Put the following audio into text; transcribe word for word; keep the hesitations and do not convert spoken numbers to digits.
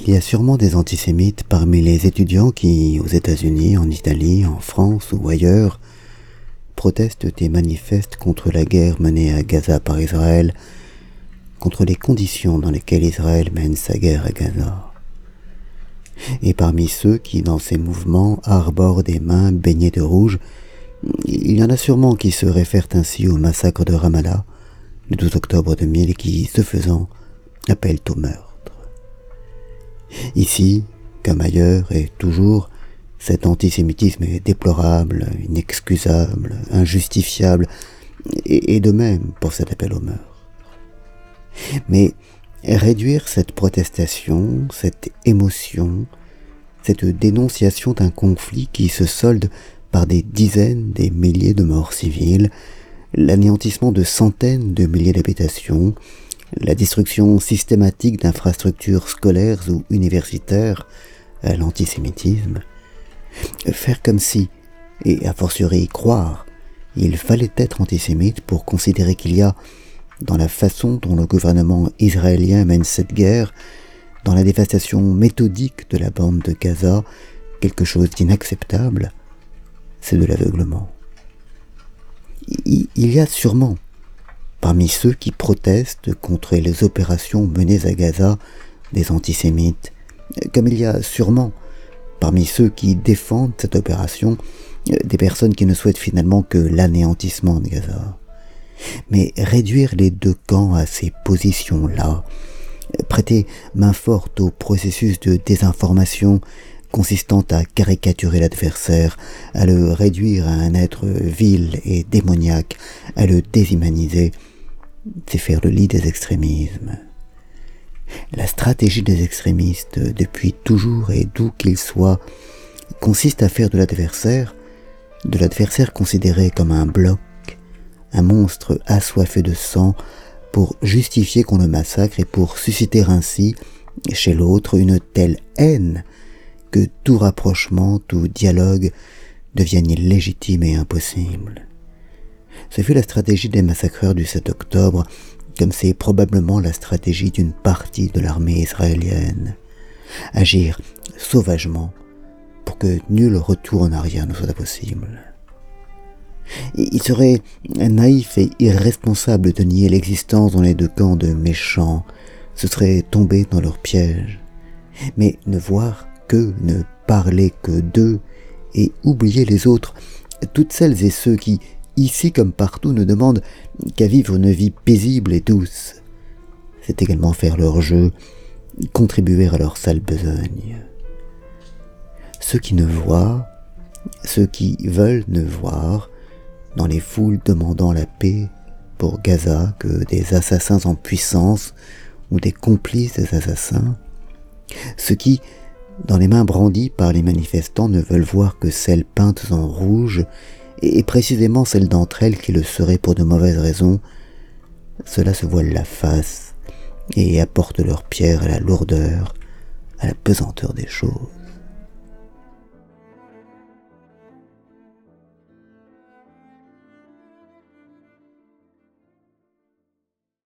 Il y a sûrement des antisémites parmi les étudiants qui, aux États-Unis, en Italie, en France ou ailleurs, protestent et manifestent contre la guerre menée à Gaza par Israël, contre les conditions dans lesquelles Israël mène sa guerre à Gaza. Et parmi ceux qui, dans ces mouvements, arborent des mains baignées de rouge, il y en a sûrement qui se réfèrent ainsi au massacre de Ramallah, le douze octobre deux mille, et qui, ce faisant, appellent au meurtre. Ici, comme ailleurs et toujours, cet antisémitisme est déplorable, inexcusable, injustifiable, et, et de même pour cet appel au meurtre. Mais réduire cette protestation, cette émotion, cette dénonciation d'un conflit qui se solde par des dizaines, des milliers de morts civiles, l'anéantissement de centaines de milliers d'habitations, la destruction systématique d'infrastructures scolaires ou universitaires à l'antisémitisme, faire comme si, et a fortiori croire, il fallait être antisémite pour considérer qu'il y a, dans la façon dont le gouvernement israélien mène cette guerre, dans la dévastation méthodique de la bande de Gaza, quelque chose d'inacceptable, c'est de l'aveuglement. Il y a sûrement, parmi ceux qui protestent contre les opérations menées à Gaza, des antisémites, comme il y a sûrement, parmi ceux qui défendent cette opération, des personnes qui ne souhaitent finalement que l'anéantissement de Gaza. Mais réduire les deux camps à ces positions-là, prêter main forte au processus de désinformation consistant à caricaturer l'adversaire, à le réduire à un être vil et démoniaque, à le déshumaniser, c'est faire le lit des extrémismes. La stratégie des extrémistes, depuis toujours et d'où qu'ils soient, consiste à faire de l'adversaire, de l'adversaire considéré comme un bloc, un monstre assoiffé de sang, pour justifier qu'on le massacre et pour susciter ainsi, chez l'autre, une telle haine que tout rapprochement, tout dialogue devienne illégitime et impossible. Ce fut la stratégie des massacreurs du sept octobre, comme c'est probablement la stratégie d'une partie de l'armée israélienne. Agir sauvagement pour que nul retour en arrière ne soit possible. Il serait naïf et irresponsable de nier l'existence dans les deux camps de méchants, ce serait tomber dans leur piège. Mais ne voir qu'eux, ne parler que d'eux, et oublier les autres, toutes celles et ceux qui, ici comme partout, ne demandent qu'à vivre une vie paisible et douce, c'est également faire leur jeu, contribuer à leur sale besogne. Ceux qui ne voient, ceux qui veulent ne voir, dans les foules demandant la paix pour Gaza, que des assassins en puissance ou des complices des assassins, ceux qui, dans les mains brandies par les manifestants, ne veulent voir que celles peintes en rouge, et précisément celles d'entre elles qui le seraient pour de mauvaises raisons, ceux-là se voilent la face et apportent leur pierre à la lourdeur, à la pesanteur des choses.